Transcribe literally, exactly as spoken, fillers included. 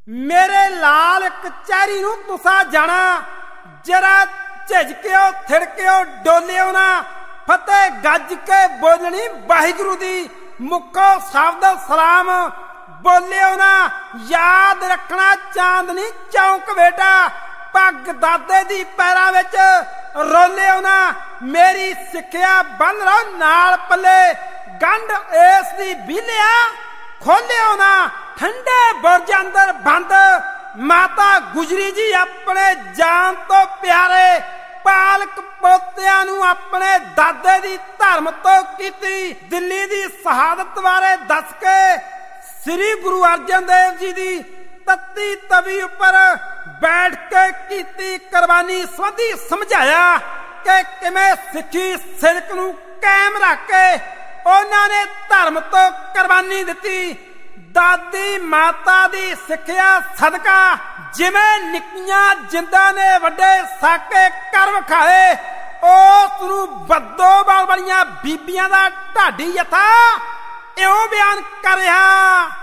मेरे लाल कचहरी नूं तुसा जाना, जरा झिझकिओ थिड़किओ डोलिओ ना। फतेह गज के बोलनी वाहिगुरू दी, मुखो शब्द सलाम बोलिओ ना। याद रखना चांदनी चौंक बेटा, पग दादे दी पैरां विच रोलिओ ना। मेरी सिक्ख्या बन लो नाल पल्ले, गंढ इस दी बीलिया खोलिओ ना। ठंडे बुरज अंदर बंद माता गुजरी जी अपने जान तो प्यारे, पालक पोतियां नूं अपने दादे दी धर्म तो कीती। दिल्ली दी शहादत बारे दस के श्री गुरु अर्जन देव जी दी तत्ती तवी उपर बैठ के कीती कुर्बानी संबंधी समझाया कि किवें सिੱਖੀ सिड़क नूं कायम रख के उन्हां ने धर्म तो कुर्बानी दिती। दादी माता दी सिੱਖਿਆ सदका जिवें निक्कियां जिंदा ने वड्डे साके कर विखाए, उस नूं बद्दो बाल वालियां बीबियां दा ढाडी यथा इउं बयान कर रहा।